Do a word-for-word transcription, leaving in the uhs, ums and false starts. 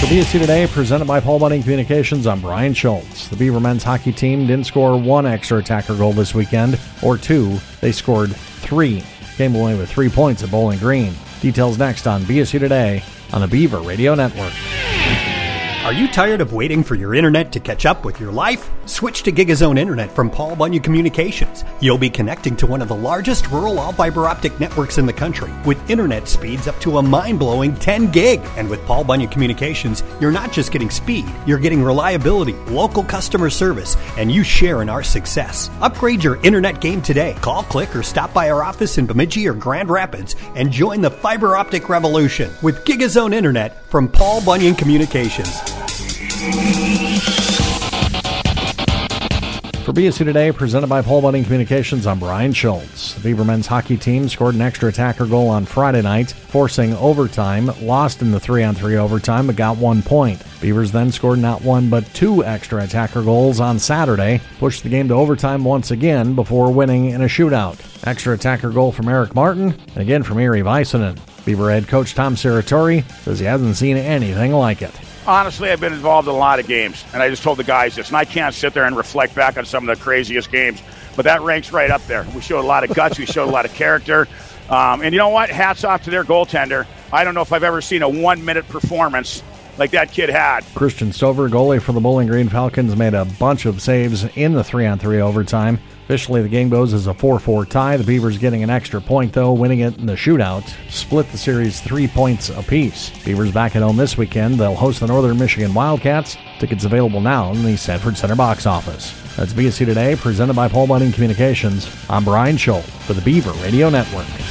B S C Today, presented by Paul Bunyan Communications. I'm Brian Schultz. The Beaver men's hockey team didn't score one extra attacker goal this weekend, or two. They scored three. Came away with three points at Bowling Green. Details next on B S C Today on the Beaver Radio Network. Are you tired of waiting for your internet to catch up with your life? Switch to GigaZone Internet from Paul Bunyan Communications. You'll be connecting to one of the largest rural all-fiber optic networks in the country with internet speeds up to a mind-blowing ten gig. And with Paul Bunyan Communications, you're not just getting speed, you're getting reliability, local customer service, and you share in our success. Upgrade your internet game today. Call, click, or stop by our office in Bemidji or Grand Rapids and join the fiber optic revolution with GigaZone Internet from Paul Bunyan Communications. For B S C Today, presented by Paul Bunyan Communications, I'm Brian Schultz. The Beaver men's hockey team scored an extra attacker goal on Friday night, forcing overtime, lost in the three on three overtime, but got one point. Beavers then scored not one but two extra attacker goals on Saturday, pushed the game to overtime once again before winning in a shootout. Extra attacker goal from Eric Martin, and again from Eeri Väisänen. Beaver head coach Tom Serratori says he hasn't seen anything like it. Honestly, I've been involved in a lot of games, and I just told the guys this, and I can't sit there and reflect back on some of the craziest games, but that ranks right up there. We showed a lot of guts. We showed a lot of character. Um, and you know what? Hats off to their goaltender. I don't know if I've ever seen a one-minute performance like that kid had. Christian Stover, goalie for the Bowling Green Falcons, made a bunch of saves in the three on three overtime. Officially, the game goes as a four four tie. The Beavers getting an extra point, though, winning it in the shootout. Split the series three points apiece. Beavers back at home this weekend. They'll host the Northern Michigan Wildcats. Tickets available now in the Sanford Center box office. That's B S C Today, presented by Paul Bunyan Communications. I'm Brian Schultz for the Beaver Radio Network.